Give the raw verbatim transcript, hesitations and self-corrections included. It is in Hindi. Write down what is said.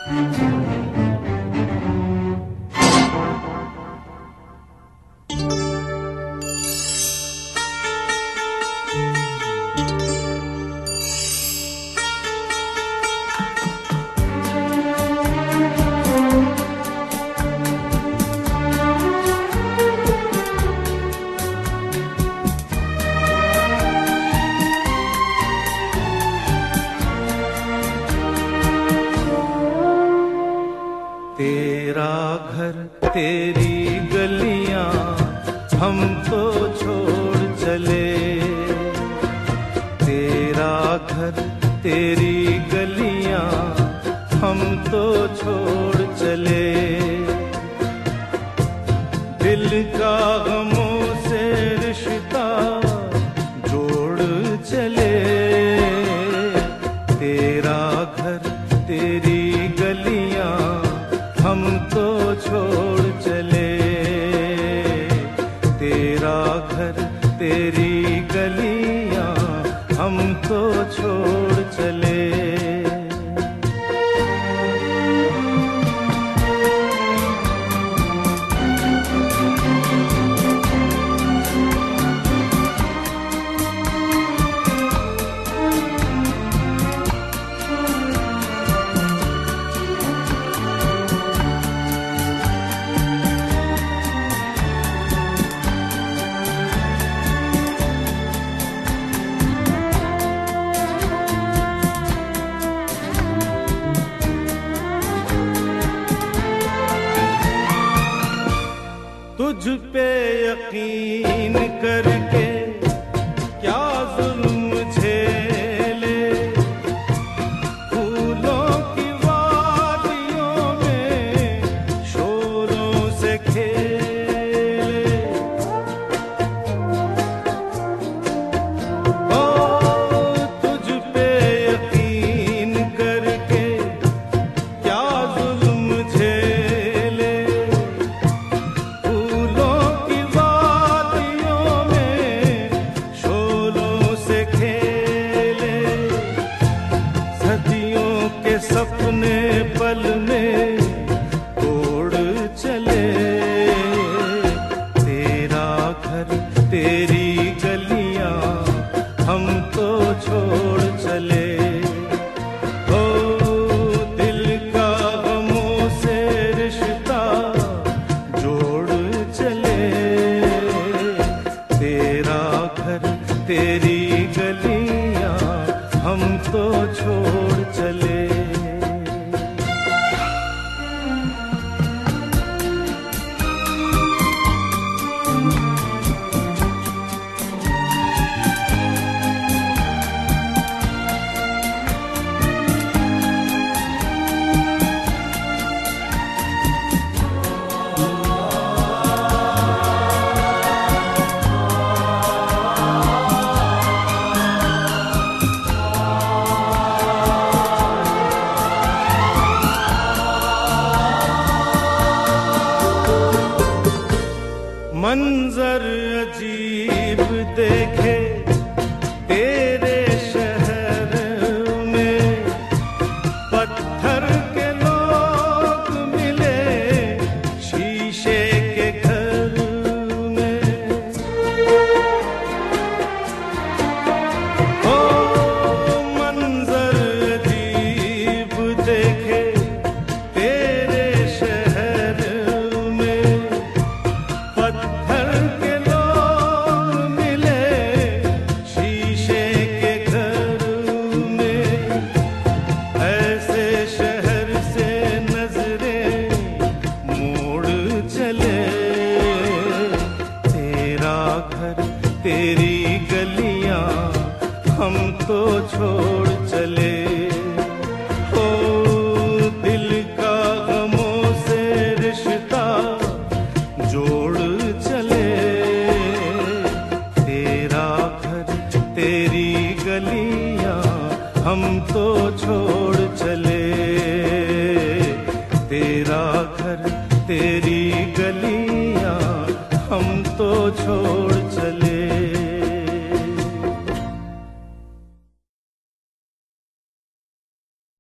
तेरा घर तेरी गलियां हम तो छोड़ चले, तेरा घर तेरी गलियां हम तो छोड़ चले, दिल का गमों से रिश्ता जोड़ चले, तेरा घर तेरी गलियां हम तो छोड़ चले, तेरा घर तेरी गलियां हम तो छोड़ चले। तुझ पे यकीन करके क्या जुल्म झेले, फूलों की वादियों में शोरों से खेले, ओ तुझ पे यकीन करके क्या जुल्म झेले, सपने पल में तोड़ चले, तेरा घर तेरी गलियां हम तो छोड़ चले, ओ दिल का गमों से रिश्ता जोड़ चले, तेरा घर तेरी गलियां हम तो छोड़ चले। मंजर अजीब देखे तेरे शहर में, पत्थर के लोग मिले शीशे के घर में, ओ मंजर अजीब देखे तेरे शहर में, पत्थर के लोग मिले शीशे के घर में, ऐसे शहर से नजरें मोड़ चले, तेरा घर तेरी गलियां हम तो छोड़ चले, ओ दिल का गमों से रिश्ता जोड़ चले, तेरा घर तेरी गलियां हम तो छोड़ चले, तेरा घर तेरी गलियां हम तो छोड़